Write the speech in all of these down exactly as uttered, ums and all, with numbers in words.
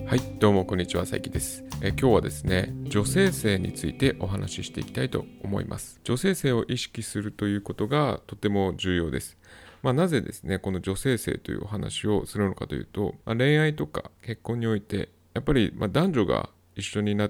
はい、どうもこんにちは、さいきです。え今日はですね、女性性についてお話ししていきたいと思います。女性性を意識するということがとても重要です。まあ、なぜですね、この女性性というお話をするのかというと、まあ、恋愛とか結婚において、やっぱりまあ男女が一緒になって、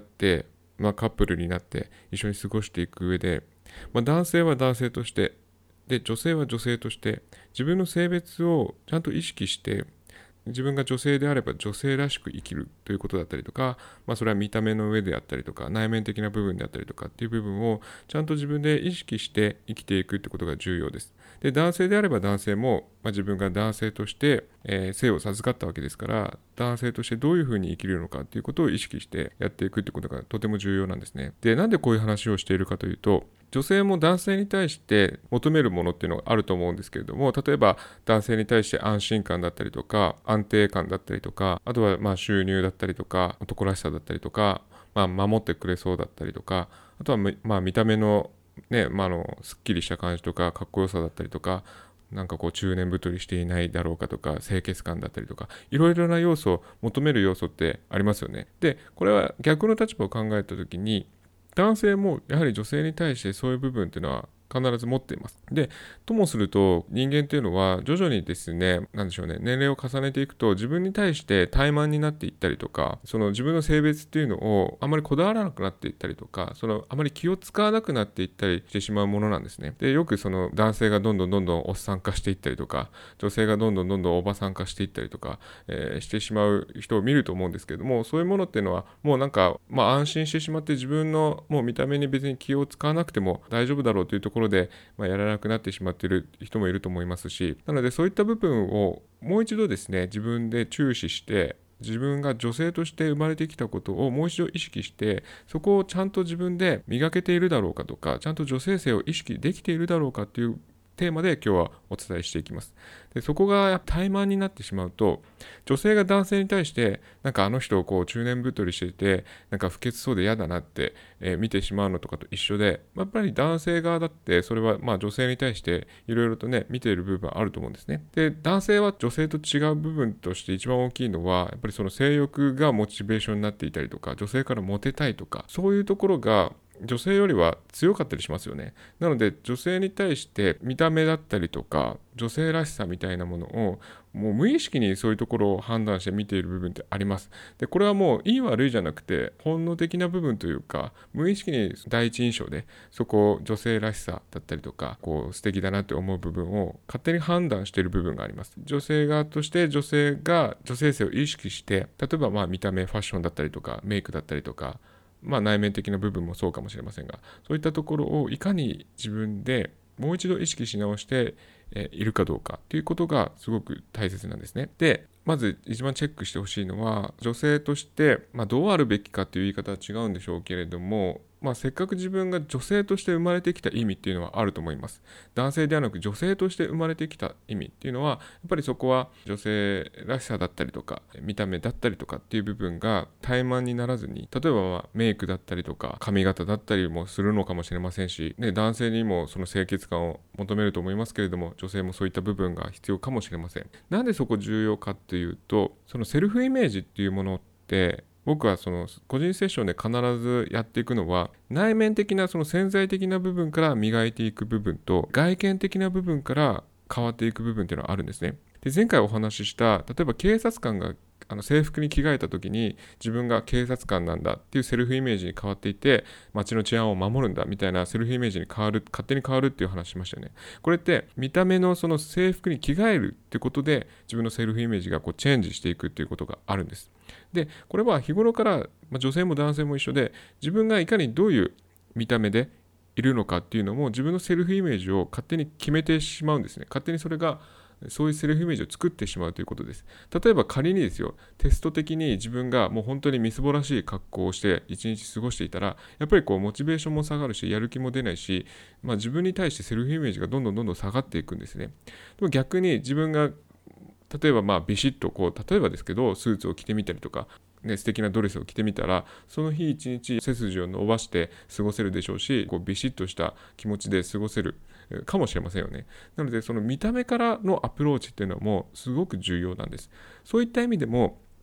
まあ、カップルになって一緒に過ごしていく上で、まあ、男性は男性として、で、女性は女性として、自分の性別をちゃんと意識して、自分が女性であれば女性らしく生きるということだったりとか、まあ、それは見た目の上であったりとか内面的な部分であったりとかっていう部分をちゃんと自分で意識して生きていくってことが重要です。で、男性であれば男性も、まあ、自分が男性として、えー、性を授かったわけですから、男性としてどういうふうに生きるのかっていうことを意識してやっていくってことがとても重要なんですね。で、なんでこういう話をしているかというと、女性も男性に対して求めるものっていうのがあると思うんですけれども、例えば男性に対して安心感だったりとか安定感だったりとか、あとはまあ収入だったりとか男らしさだったりとか、まあ、守ってくれそうだったりとか、あとはまあ見た目のね、まあ、あのすっきりした感じとかかっこよさだったりとか、なんかこう中年太りしていないだろうかとか、清潔感だったりとか、いろいろな要素を求める要素ってありますよね。で、これは逆の立場を考えた時に、男性もやはり女性に対してそういう部分っていうのは必ず持っています。で、ともすると人間っていうのは徐々にですね、なんでしょうね、年齢を重ねていくと自分に対して怠慢になっていったりとか、その自分の性別っていうのをあまりこだわらなくなっていったりとか、そのあまり気を使わなくなっていったりしてしまうものなんですね。で、よくその男性がどんどんどんどんおっさん化していったりとか、女性がどんどんどんどんおばさん化していったりとか、えーしてしまう人を見ると思うんですけれども、そういうものっていうのはもうなんか、まあ、安心してしまって自分のもう見た目に別に気を使わなくても大丈夫だろうというところで、まあ、やらなくなってしまっている人もいると思いますし、なのでそういった部分をもう一度ですね、自分で注視して、自分が女性として生まれてきたことをもう一度意識して、そこをちゃんと自分で磨けているだろうかとか、ちゃんと女性性を意識できているだろうかっていうテーマで今日はお伝えしていきます。で、そこが怠慢になってしまうと、女性が男性に対してなんかあの人をこう中年太りしていてなんか不潔そうで嫌だなって、えー見てしまうのとかと一緒で、やっぱり男性側だってそれはまあ女性に対していろいろとね見ている部分あると思うんですね。で、男性は女性と違う部分として一番大きいのはやっぱりその性欲がモチベーションになっていたりとか、女性からモテたいとか、そういうところが女性よりは強かったりしますよね。なので女性に対して見た目だったりとか女性らしさみたいなものをもう無意識にそういうところを判断して見ている部分ってあります。で、これはもういい悪いじゃなくて本能的な部分というか、無意識に第一印象でそこを女性らしさだったりとか、こう素敵だなって思う部分を勝手に判断している部分があります。女性側として女性が女性性を意識して、例えばまあ見た目、ファッションだったりとかメイクだったりとか、まあ、内面的な部分もそうかもしれませんが、そういったところをいかに自分でもう一度意識し直して、えーいるかどうかということがすごく大切なんですね。で、まず一番チェックしてほしいのは、女性として、まあ、どうあるべきかという言い方は違うんでしょうけれども、まあ、せっかく自分が女性として生まれてきた意味っていうのはあると思います。男性ではなく女性として生まれてきた意味っていうのは、やっぱりそこは女性らしさだったりとか見た目だったりとかっていう部分が怠慢にならずに、例えばまあメイクだったりとか髪型だったりもするのかもしれませんし、ね、男性にもその清潔感を求めると思いますけれども、女性もそういった部分が必要かもしれません。なんでそこ重要かっていうと、そのセルフイメージっていうものって僕はその個人セッションで必ずやっていくのは、内面的なその潜在的な部分から磨いていく部分と、外見的な部分から変わっていく部分っていうのはあるんですね。で、前回お話しした例えば警察官があの制服に着替えた時に自分が警察官なんだっていうセルフイメージに変わっていて、街の治安を守るんだみたいなセルフイメージに変わる、勝手に変わるっていう話しましたよね。これって見た目のその制服に着替えるってことで自分のセルフイメージがこうチェンジしていくっていうことがあるんです。で、これは日頃から、まあ、女性も男性も一緒で、自分がいかにどういう見た目でいるのかっていうのも自分のセルフイメージを勝手に決めてしまうんですね。勝手にそれがそういうセルフイメージを作ってしまうということです。例えば仮にですよ、テスト的に自分がもう本当にみすぼらしい格好をして一日過ごしていたら、やっぱりこうモチベーションも下がるし、やる気も出ないし、まあ、自分に対してセルフイメージがどんどんどんどん下がっていくんですね。でも逆に自分が例えばまあビシッとこう、例えばですけどスーツを着てみたりとか、ね、素敵なドレスを着てみたら、その日一日背筋を伸ばして過ごせるでしょうし、こうビシッとした気持ちで過ごせるかもしれませんよね。なのでその見た目からのアプローチっていうのもすごく重要なんです。そういった意味でも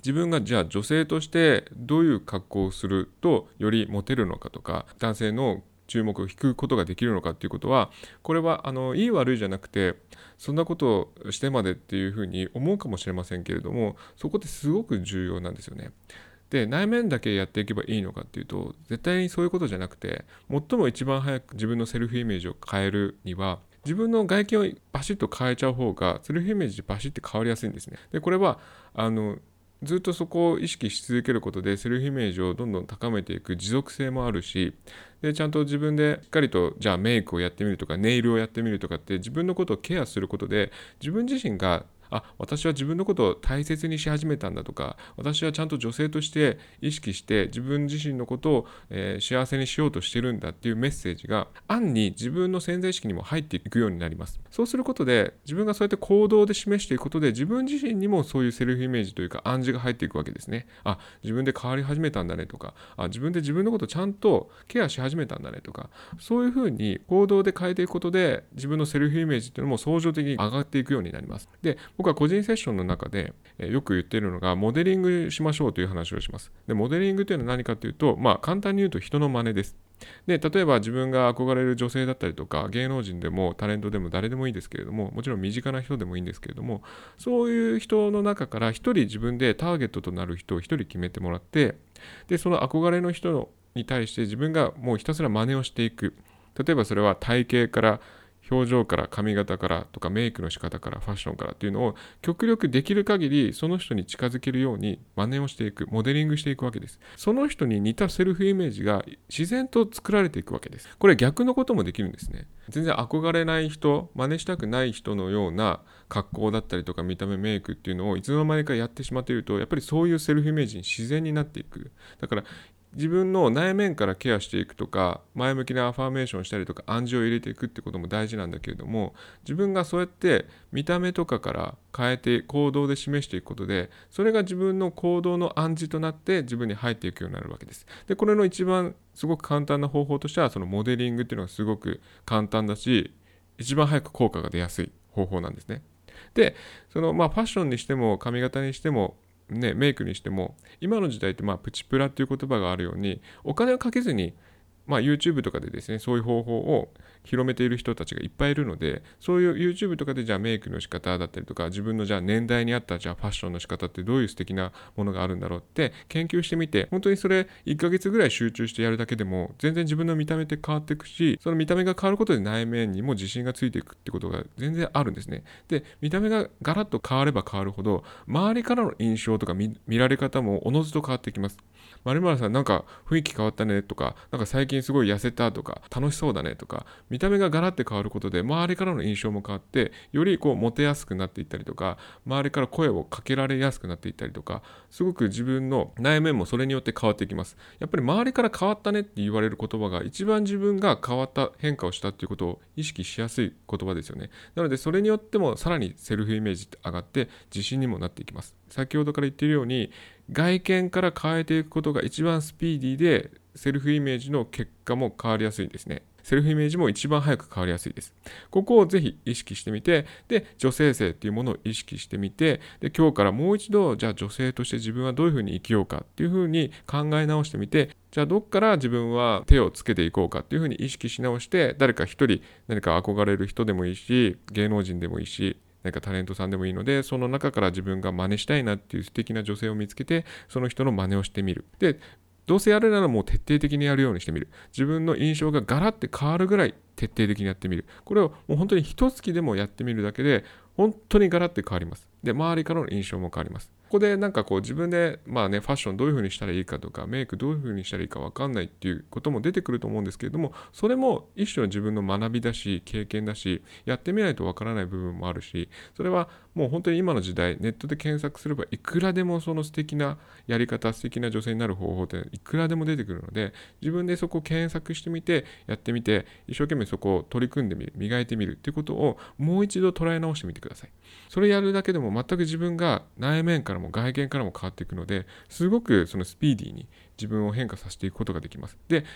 自分がじゃあ女性としてどういう格好をするとよりモテるのかとか、男性の注目を引くことができるのかっていうことは、これはあのいい悪いじゃなくて、そんなことをしてまでっていうふうに思うかもしれませんけれども、そこってすごく重要なんですよね。で、内面だけやっていけばいいのかっていうと、絶対にそういうことじゃなくて、最も一番早く自分のセルフイメージを変えるには、自分の外見をバシッと変えちゃう方がセルフイメージでバシッと変わりやすいんですね。で、これはあのずっとそこを意識し続けることでセルフイメージをどんどん高めていく持続性もあるし、でちゃんと自分でしっかりとじゃあメイクをやってみるとかネイルをやってみるとかって自分のことをケアすることで、自分自身があ、私は自分のことを大切にし始めたんだとか、私はちゃんと女性として意識して自分自身のことを、えー幸せにしようとしてるんだっていうメッセージが暗に自分の潜在意識にも入っていくようになります。そうすることで、自分がそうやって行動で示していくことで、自分自身にもそういうセルフイメージというか暗示が入っていくわけですね。あ、自分で変わり始めたんだねとか、あ、自分で自分のことをちゃんとケアし始めたんだねとか、そういうふうに行動で変えていくことで、自分のセルフイメージっていうのも相乗的に上がっていくようになります。で、僕は個人セッションの中で、えーよく言っているのが、モデリングしましょうという話をします。で、モデリングというのは何かというと、まあ簡単に言うと人の真似です。で、例えば自分が憧れる女性だったりとか、芸能人でもタレントでも誰でもいいですけれども、もちろん身近な人でもいいんですけれども、そういう人の中から一人自分でターゲットとなる人を一人決めてもらって、で、その憧れの人に対して自分がもうひたすら真似をしていく。例えばそれは体型から表情から髪型からとかメイクの仕方からファッションからっていうのを極力できる限りその人に近づけるように真似をしていく、モデリングしていくわけです。その人に似たセルフイメージが自然と作られていくわけです。これ逆のこともできるんですね。全然憧れない人、真似したくない人のような格好だったりとか見た目メイクっていうのをいつの間にかやってしまっていると、やっぱりそういうセルフイメージに自然になっていく。だから自分の内面からケアしていくとか、前向きなアファーメーションしたりとか暗示を入れていくってことも大事なんだけれども、自分がそうやって見た目とかから変えて行動で示していくことで、それが自分の行動の暗示となって自分に入っていくようになるわけです。で、これの一番すごく簡単な方法としては、そのモデリングっていうのがすごく簡単だし、一番早く効果が出やすい方法なんですね。で、そのまあファッションにしても髪型にしてもね、メイクにしても、今の時代ってまあプチプラっていう言葉があるように、お金をかけずに、まあ、YouTube とかでですね、そういう方法を広めている人たちがいっぱいいるので、そういう YouTube とかでじゃあメイクの仕方だったりとか、自分のじゃあ年代に合ったじゃあファッションの仕方ってどういう素敵なものがあるんだろうって研究してみて、本当にそれいっかげつぐらい集中してやるだけでも全然自分の見た目って変わっていくし、その見た目が変わることで内面にも自信がついていくってことが全然あるんですね。で、見た目がガラッと変われば変わるほど、周りからの印象とか 見, 見られ方もおのずと変わってきます。〇〇さんなんか雰囲気変わったねとか、なんか最近すごい痩せたとか、楽しそうだねとか、見た目がガラッて変わることで周りからの印象も変わって、よりこうモテやすくなっていったりとか、周りから声をかけられやすくなっていったりとか、すごく自分の内面もそれによって変わっていきます。やっぱり周りから変わったねって言われる言葉が一番自分が変わった変化をしたっていうことを意識しやすい言葉ですよね。なのでそれによってもさらにセルフイメージって上がって自信にもなっていきます。先ほどから言っているように、外見から変えていくことが一番スピーディーでセルフイメージの結果も変わりやすいんですね。セルフイメージも一番早く変わりやすいです。ここをぜひ意識してみて、で、女性性っていうものを意識してみて、で、今日からもう一度、じゃあ女性として自分はどういうふうに生きようかっていうふうに考え直してみて、じゃあどっから自分は手をつけていこうかっていうふうに意識し直して、誰か一人何か憧れる人でもいいし、芸能人でもいいし、何かタレントさんでもいいので、その中から自分が真似したいなっていう素敵な女性を見つけて、その人の真似をしてみる。で、どうせやるならもう徹底的にやるようにしてみる。自分の印象がガラッて変わるぐらい徹底的にやってみる。これをもう本当に一月でもやってみるだけで、本当にガラッて変わります。で、周りからの印象も変わります。ここでなんかこう自分でまあね、ファッションどういう風にしたらいいかとか、メイクどういう風にしたらいいか分かんないっていうことも出てくると思うんですけれども、それも一種の自分の学びだし、経験だし、やってみないと分からない部分もあるし、それはもう本当に今の時代、ネットで検索すればいくらでもその素敵なやり方、素敵な女性になる方法っていくらでも出てくるので、自分でそこを検索してみて、やってみて、一生懸命そこを取り組んでみる、磨いてみるっていうことをもう一度捉え直してみてください。それやるだけでも全く自分が内面からも外見からも変わっていくので、すごくそのスピーディーに自分を変化させていくことができます。で、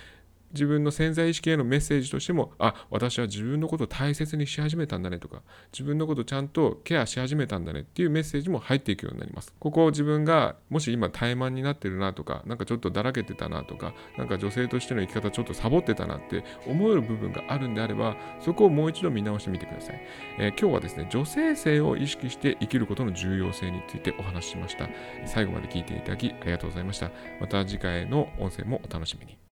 自分の潜在意識へのメッセージとしても、あ、私は自分のことを大切にし始めたんだねとか、自分のことをちゃんとケアし始めたんだねっていうメッセージも入っていくようになります。ここを自分がもし今怠慢になってるなとか、なんかちょっとだらけてたなとか、なんか女性としての生き方ちょっとサボってたなって思える部分があるんであれば、そこをもう一度見直してみてください。えー今日はですね、女性性を意識して生きることの重要性についてお話ししました。最後まで聞いていただきありがとうございました。また次回の音声もお楽しみに。